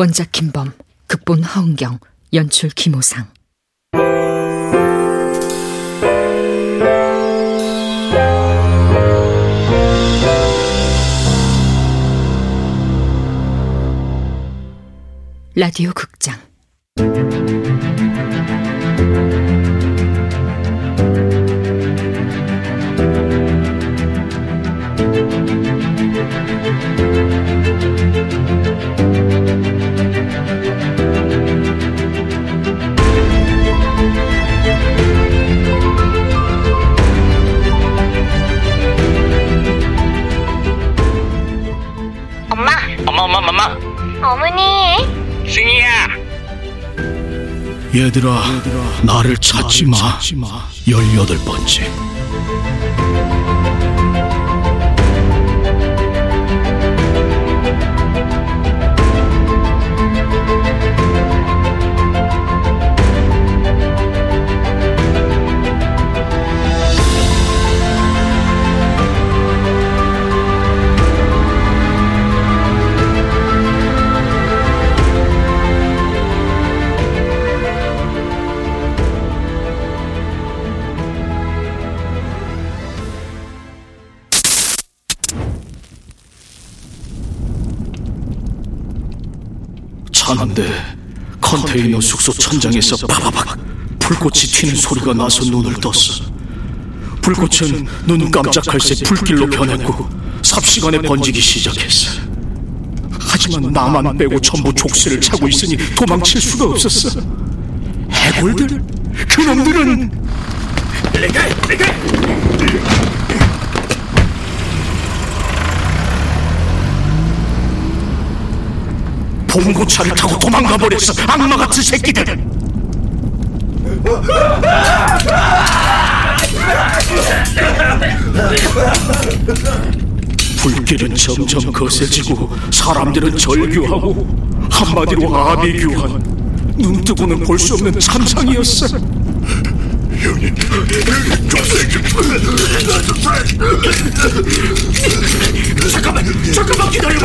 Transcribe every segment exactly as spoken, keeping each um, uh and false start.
원작 김범, 극본 허은경, 연출 김호상. 라디오 극장 엄마! 엄마 엄마 엄마! 어머니! 승희야! 얘들아, 얘들아 나를 찾지 마. 열여덟 번째. 자는데 컨테이너 숙소 천장에서 바바박 불꽃이 튀는 소리가 나서 눈을 떴어. 불꽃은 눈 깜짝할 새 불길로 변했고 삽시간에 번지기 시작했어. 하지만 나만 빼고 전부 족쇄를 차고 있으니 도망칠 수가 없었어. 해골들? 그놈들은 내가 내가 봉고차를 타고 도망가버렸어. 악마 같은 새끼들. 불길은 점점 거세지고 사람들은 절규하고 한마디로 아비규환. 눈 뜨고는 볼 수 없는 참상이었어. 형님, 잠깐만, 잠깐만 기다려봐.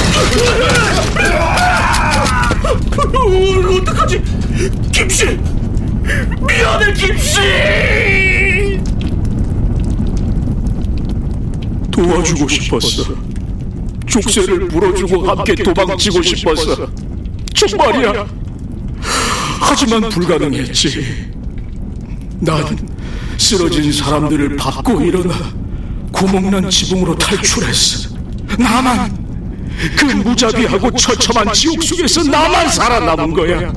어, 어떡하지? 김씨! 미안해, 김씨! 도와주고 싶었어. 족쇄를 물어주고 함께 도망치고 싶었어. 정말이야. 하지만 불가능했지. 난 쓰러진 사람들을 밟고 일어나 구멍난 지붕으로 탈출했어. 나만, 그 무자비하고 처참한 지옥 속에서 나만 살아남은 거야.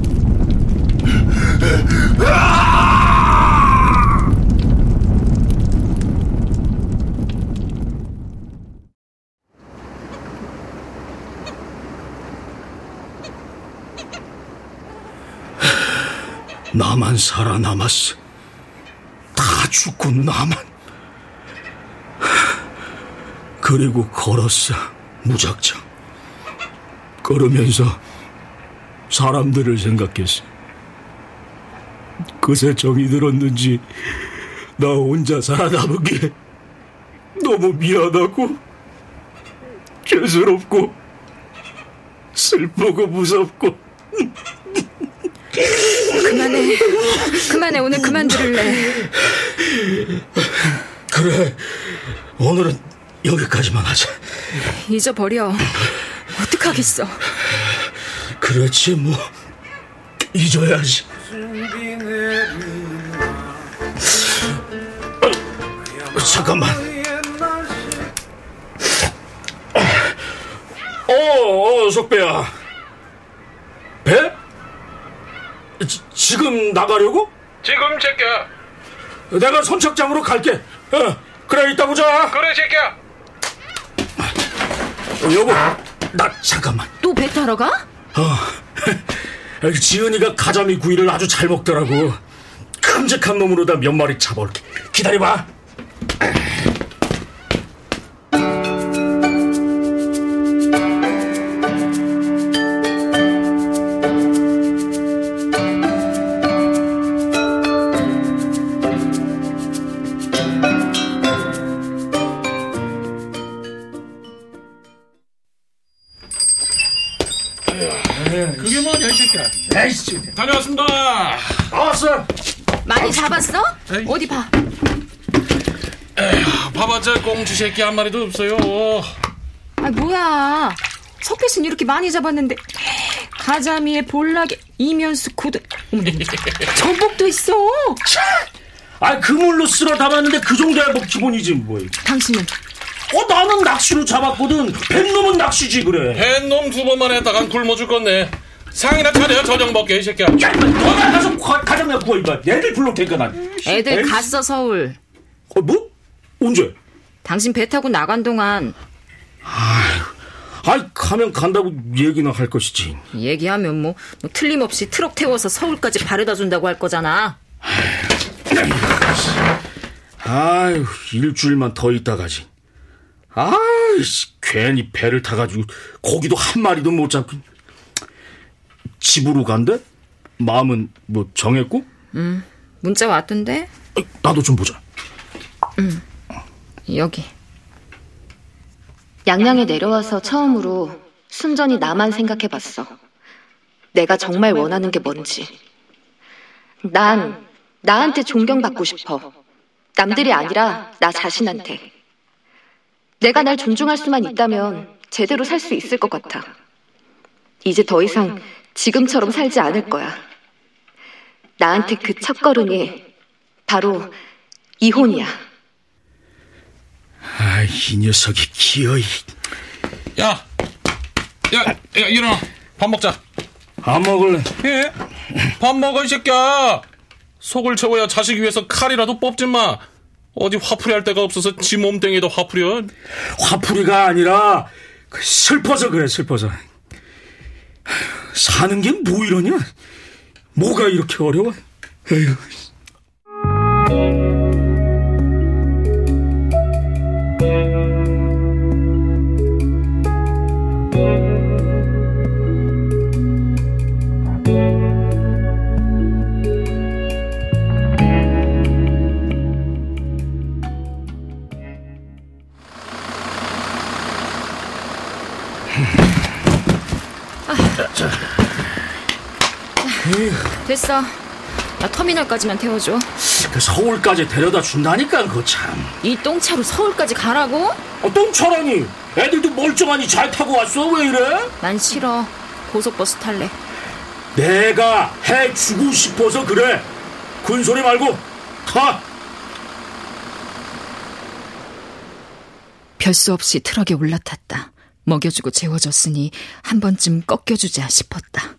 나만 살아남았어. 다 죽고 나만. 그리고 걸었어, 무작정. 걸으면서 사람들을 생각했어. 그새 정이 들었는지 나 혼자 살아남은 게 너무 미안하고 죄스럽고 슬프고 무섭고. 그만해. 그만해. 오늘 그만 들을래. 그래, 오늘은 여기까지만 하자. 잊어버려. 어떡하겠어. 그렇지 뭐, 잊어야지. 어, 잠깐만. 어, 어, 석배야. 배? 지, 지금 나가려고? 지금 제껴. 내가 선착장으로 갈게. 어, 그래, 이따 보자. 그래, 제껴. 어, 여보, 나 잠깐만. 또 배 타러 가? 어, 지은이가 가자미 구이를 아주 잘 먹더라고. 큼직한 놈으로다 몇 마리 잡아올게. 기다려봐. 그게 뭐냐 이 새끼야. 에이씨. 다녀왔습니다. 나왔어. 많이 잡았어? 에이. 어디 봐. 에휴, 봐봤자 꽁치 새끼 한 마리도 없어요. 아 뭐야. 석패순 이렇게 많이 잡았는데 가자미에 볼락에 이면수 고등 전복도 있어. 아, 그물로 쓸어 담았는데 그 정도야 뭐 기본이지 뭐. 당신은? 어, 나는 낚시로 잡았거든. 뱃놈은 낚시지 그래. 뱃놈 두 번만 했다간 굶어줄 건데. 상이나 차려 저녁 먹게 이 새끼야. 야, 너가 가서 가장나 구워 이봐. 애들 불러올 테니까 난. 애들 에이. 갔어 서울. 어, 뭐? 언제? 당신 배 타고 나간 동안. 아이, 가면 간다고 얘기나 할 것이지. 얘기하면 뭐, 뭐 틀림없이 트럭 태워서 서울까지 바래다 준다고 할 거잖아. 아유, 일주일만 더 있다 가지. 아이씨, 괜히 배를 타가지고 고기도 한 마리도 못 잡고. 집으로 간대? 마음은 뭐 정했고? 응, 문자 왔던데? 아이, 나도 좀 보자. 응, 여기. 양양에 내려와서 처음으로 순전히 나만 생각해봤어. 내가 정말 원하는 게 뭔지. 난 나한테 존경받고 싶어. 남들이 아니라 나 자신한테. 내가 날 존중할 수만 있다면 제대로 살 수 있을 것 같아. 이제 더 이상 지금처럼 살지 않을 거야. 나한테 그 첫걸음이 바로 이혼이야. 아, 이 녀석이 기어이. 야, 야, 야, 일어나. 밥 먹자. 안 먹을래. 예? 밥 먹어 이 새끼야. 속을 채워야 자식 위해서 칼이라도 뽑지 마. 어디 화풀이 할 데가 없어서 지 몸뚱이에도 화풀이야. 화풀이가 아니라 슬퍼서 그래, 슬퍼서. 사는 게 뭐 이러냐? 뭐가 이렇게 어려워? 에휴. 됐어. 나 터미널까지만 태워줘. 그 서울까지 데려다 준다니까, 그거 참. 이 똥차로 서울까지 가라고? 어, 똥차라니. 애들도 멀쩡하니 잘 타고 왔어. 왜 이래? 난 싫어. 고속버스 탈래. 내가 해주고 싶어서 그래. 군소리 말고 타. 별 수 없이 트럭에 올라탔다. 먹여주고 재워줬으니 한 번쯤 꺾여주자 싶었다.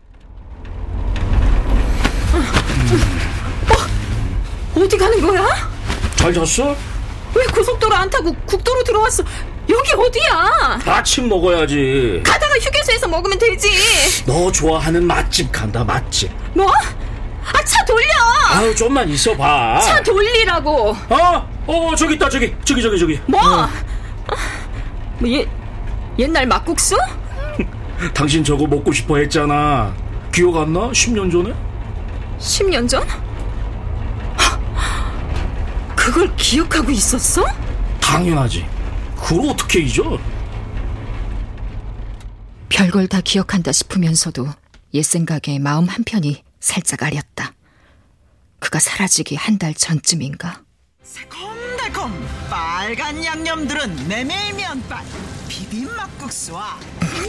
어? 어디 가는 거야? 잘 잤어? 왜 고속도로 안 타고 국도로 들어왔어? 여기 어디야? 아침 먹어야지. 가다가 휴게소에서 먹으면 되지. 너 좋아하는 맛집 간다, 맛집. 뭐? 아, 차 돌려. 아유, 좀만 있어봐. 차 돌리라고. 어? 어, 저기 있다, 저기. 저기, 저기, 저기. 뭐? 어. 뭐 예, 옛날 막국수? 당신 저거 먹고 싶어 했잖아. 기억 안 나? 십 년 전에? 십 년 전? 그걸 기억하고 있었어? 당연하지. 그걸 어떻게 잊어? 별걸 다 기억한다 싶으면서도 옛 생각에 마음 한편이 살짝 아렸다. 그가 사라지기 한 달 전쯤인가. 새콤달콤 빨간 양념들은 메밀면발 비빔 막국수와.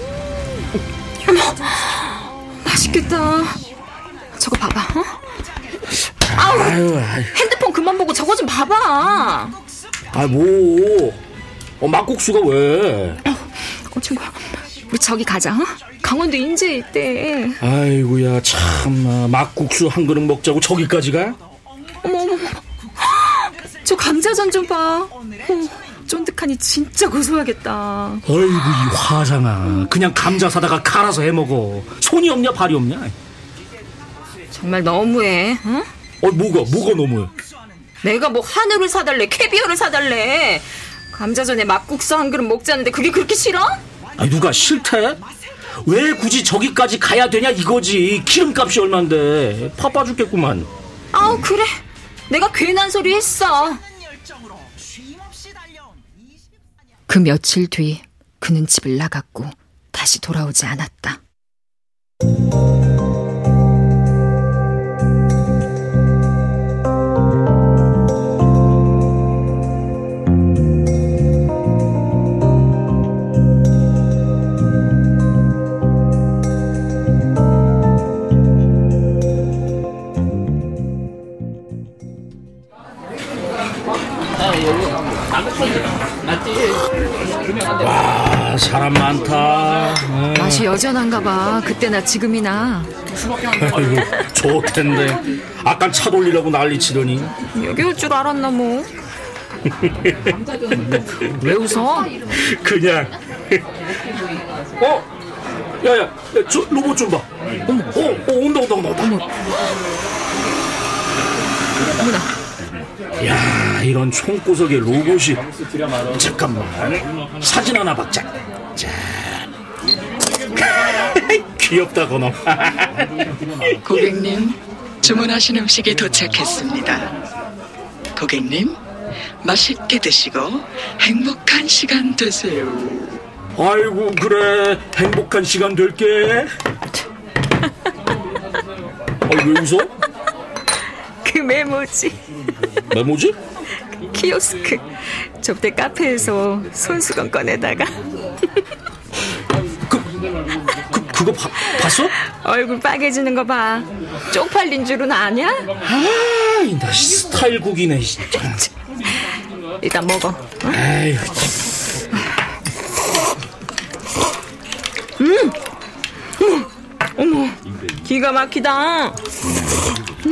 어머, 맛있겠다. 저거 봐봐. 어? 아우, 아유, 아유. 핸드폰 그만 보고 저거 좀 봐봐. 아, 뭐? 어, 막국수가 왜? 어, 친구, 우리 저기 가자. 어? 강원도 인제에 있대. 아이고야, 참나. 막국수 한 그릇 먹자고 저기까지 가? 어머, 어머, 저 감자전 좀 봐. 어, 쫀득하니 진짜 고소하겠다. 어이구, 이 화상아. 그냥 감자 사다가 갈아서 해먹어. 손이 없냐, 발이 없냐? 정말 너무해. 어? 어, 뭐가, 뭐가 너무해? 내가 뭐 한우를 사달래, 캐비어를 사달래. 감자전에 막국수 한 그릇 먹자는데 그게 그렇게 싫어? 아니, 누가 싫대? 왜 굳이 저기까지 가야 되냐 이거지. 기름값이 얼만데. 바빠 죽겠구만. 아우, 그래. 내가 괜한 소리 했어. 그 며칠 뒤 그는 집을 나갔고 다시 돌아오지 않았다. 사람 많다. 맛이 여전한가 봐. 그때나 지금이나. 아이고, 좋텐데. 아까 차 돌리려고 난리치더니. 여기 올 줄 알았나 뭐. 왜 웃어? 그냥. 어? 야야, 야, 저 로봇 좀 봐. 어머, 어, 어, 온다 온다 온다. 어머. 어머나. 야, 이런 총구석에 로봇이. 잠깐만, 사진 하나 박자. 자. 귀엽다 그놈. 고객님, 주문하신 음식이 도착했습니다. 고객님, 맛있게 드시고 행복한 시간 되세요. 아이고, 그래, 행복한 시간 될게. 아, 왜 웃어? 그 메모지. 메모지? 키오스크 접대 카페에서 손수건 꺼내다가. 그, 그, 그거 봐, 봤어? 얼굴 빨개지는 거 봐. 쪽팔린 줄은 아냐? 아, 나 스타일국이네. 일단 먹어. 어? 아유. 음, 어머, 어머, 기가 막히다. 음,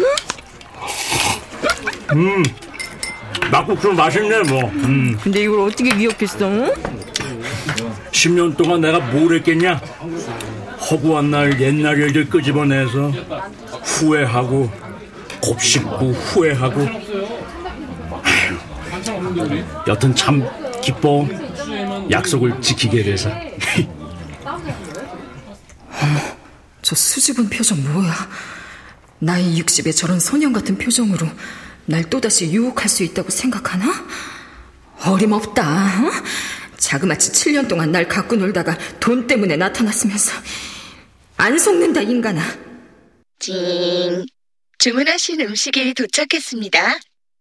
음, 막국수 맛있네 뭐. 음. 근데 이걸 어떻게 기억했어? 십 년 동안 내가 뭘 했겠냐? 허구한 날 옛날 일들 끄집어내서 후회하고 곱씹고 후회하고. 아유, 여튼 참 기뻐. 약속을 지키게 돼서. 어머, 저 수줍은 표정 뭐야? 나이 육십에 저런 소년 같은 표정으로 날 또다시 유혹할 수 있다고 생각하나? 어림없다. 어? 자그마치 칠 년 동안 날 갖고 놀다가 돈 때문에 나타났으면서. 안 속는다, 인간아. 찡, 주문하신 음식이 도착했습니다.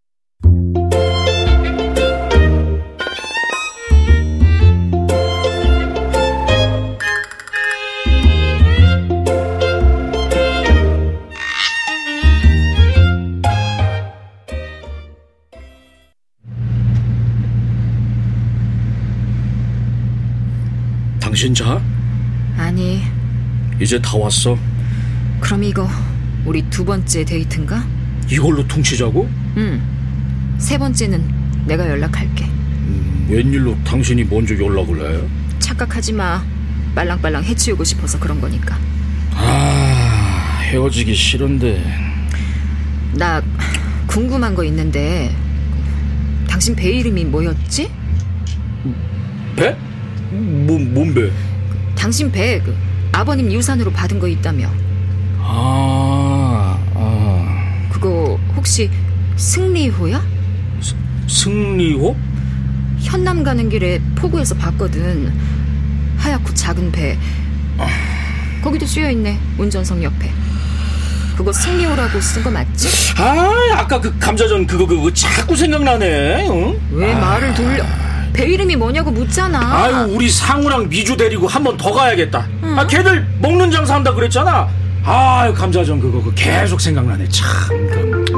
당신 자? 아니. 이제 다 왔어. 그럼 이거 우리 두 번째 데이트인가? 이걸로 퉁치자고? 응. 세 번째는 내가 연락할게. 음, 웬일로 당신이 먼저 연락을 해? 착각하지 마. 빨랑빨랑 해치우고 싶어서 그런 거니까. 아, 헤어지기 싫은데. 나 궁금한 거 있는데, 당신 배 이름이 뭐였지? 배? 뭐, 뭔 배? 당신 배 그, 아버님 유산으로 받은 거 있다며. 아, 아. 그거 혹시 승리호야? 스, 승리호? 현남 가는 길에 포구에서 봤거든. 하얗고 작은 배. 거기도 쓰여있네, 운전석 옆에. 그거 승리호라고 쓴 거 맞지? 아, 아까 그 감자전 그거 그거 자꾸 생각나네. 응? 왜 아. 말을 돌려? 배 이름이 뭐냐고 묻잖아. 아유, 우리 상우랑 미주 데리고 한 번 더 가야겠다. 응? 아, 걔들 먹는 장사 한다 그랬잖아. 아유, 감자전 그거 그거 계속 생각나네. 참. 그.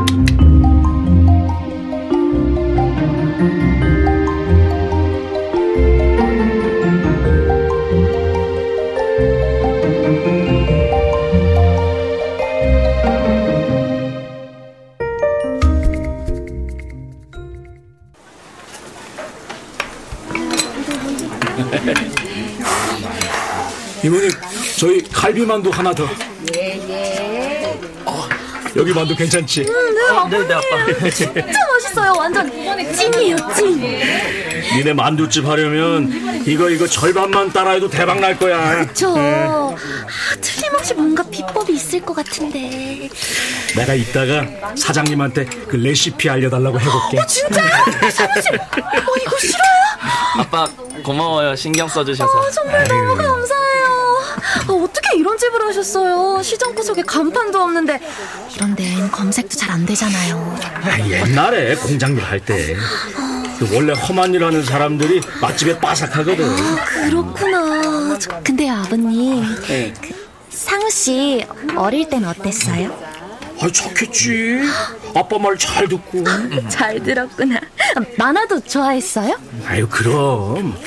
이모님, 저희 갈비만두 하나 더. 예, 예. 어, 여기 만두 괜찮지? 음, 네, 아버님. 네, 네, 아빠. 진짜 맛있어요. 완전 찐이에요, 찐. 니네 만두집 하려면 이거 이거 절반만 따라해도 대박 날 거야. 그쵸. 네. 아, 틀림없이 뭔가 비법이 있을 것 같은데. 내가 이따가 사장님한테 그 레시피 알려달라고 해볼게. 어, 진짜? 사무실. 어, 이거 싫어요? 아빠 고마워요. 신경 써주셔서. 어, 정말 너무 감사해요. 아, 어떻게 이런 집을 하셨어요? 시장 구석에 간판도 없는데. 이런 데는 검색도 잘 안 되잖아요. 아, 옛날에 공장일 할 때 원래 험한 일 하는 사람들이 맛집에 빠삭하거든. 아, 그렇구나. 저, 근데 아버님, 네. 그, 상우씨 어릴 땐 어땠어요? 아, 착했지. 아빠 말 잘 듣고. 잘 들었구나. 만화도 좋아했어요? 아유, 그럼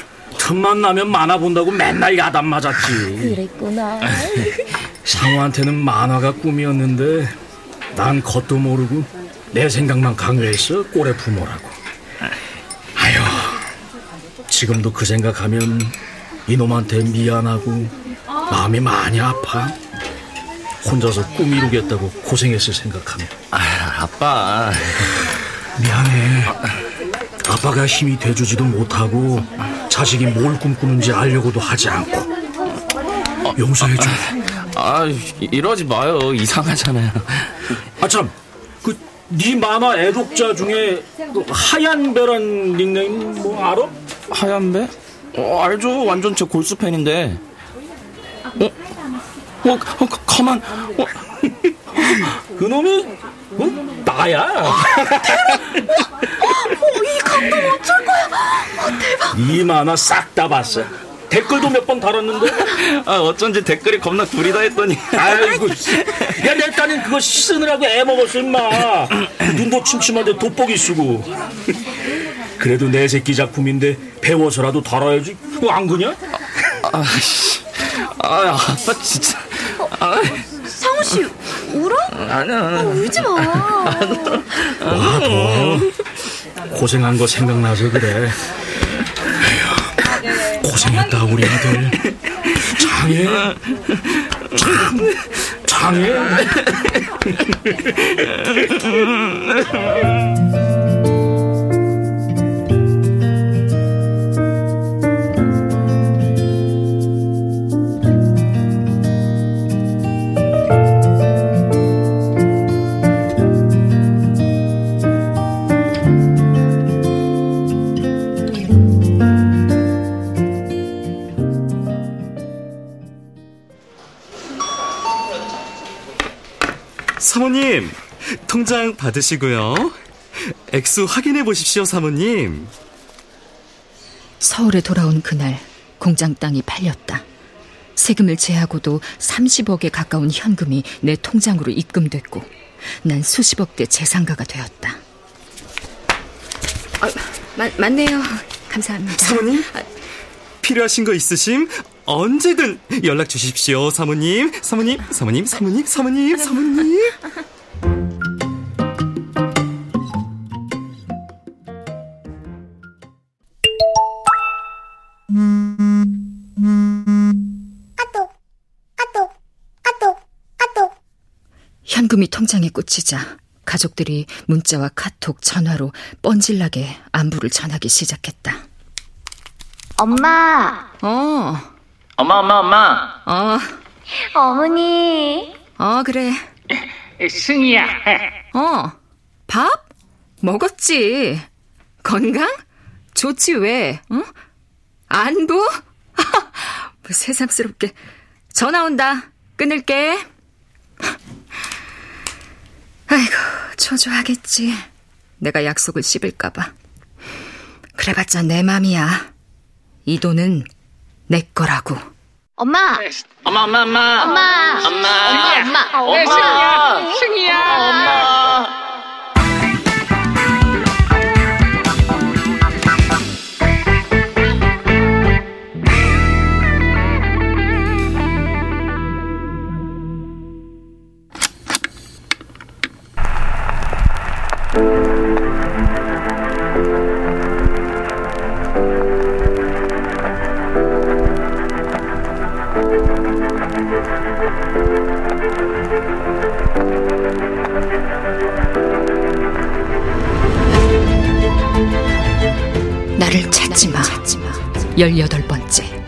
틈만 나면 만화 본다고 맨날 야단 맞았지. 그랬구나. 상우한테는 만화가 꿈이었는데 난 겉도 모르고 내 생각만 강요했어. 꼴에 부모라고. 아유, 지금도 그 생각하면 이놈한테 미안하고 마음이 많이 아파. 혼자서 꿈 이루겠다고 고생했을 생각하면. 아, 아빠 미안해. 아빠가 힘이 돼주지도 못하고 자식이 뭘 꿈꾸는지 알려고도 하지 않고. 용서해줘. 아, 이러지 마요. 이상하잖아요. 아, 참, 그 네 만화 애독자 중에 그 하얀 배란 닉네임 뭐 알아? 하얀 배? 어, 알죠. 완전 제 골수 팬인데. 어? 어, 어 가만. 어. 그놈이 어? 나야. 어, 이 감동 어쩔 거야. 어, 대박. 이 만화 싹 다 봤어. 댓글도 몇 번 달았는데. 아, 어쩐지 댓글이 겁나 구리다 했더니. 아이고, 야, 내 딸은 그거 쓰느라고 애 먹었어, 임마. 눈도 침침한데 돋보기 쓰고. 그래도 내 새끼 작품인데 배워서라도 달아야지. 그거 안 그냐? 아, 아, 아빠 진짜. 아. 상우 씨 울어? 아니야. 아, 울지 마. 와, 더 고생한 거 생각나서 그래. 에휴, 고생했다 우리 아들. 장해. 장, 장해. 사모님, 통장 받으시고요. 액수 확인해 보십시오, 사모님. 서울에 돌아온 그날 공장 땅이 팔렸다. 세금을 제하고도 삼십억에 가까운 현금이 내 통장으로 입금됐고 난 수십억대 재산가가 되었다. 아, 마, 맞네요. 감사합니다. 사모님, 아, 필요하신 거 있으심 언제든 연락 주십시오, 사모님. 사모님, 사모님, 사모님, 사모님, 사모님. 현금이 통장에 꽂히자 가족들이 문자와 카톡, 전화로 뻔질나게 안부를 전하기 시작했다. 엄마. 어. 엄마, 엄마, 엄마. 어. 어머니. 어, 그래. 승희야. 어. 밥? 먹었지. 건강? 좋지 왜? 응? 안부? 뭐 새삼스럽게. 전화 온다. 끊을게. 아이고, 초조하겠지. 내가 약속을 씹을까봐. 그래봤자 내 맘이야. 이 돈은 내 거라고. 엄마. 엄마, 엄마, 엄마. 엄마. 엄마. 엄마. 엄마. 엄마. 승희야. 승희야. 엄마. 나를 찾지 마. 열여덟 번째.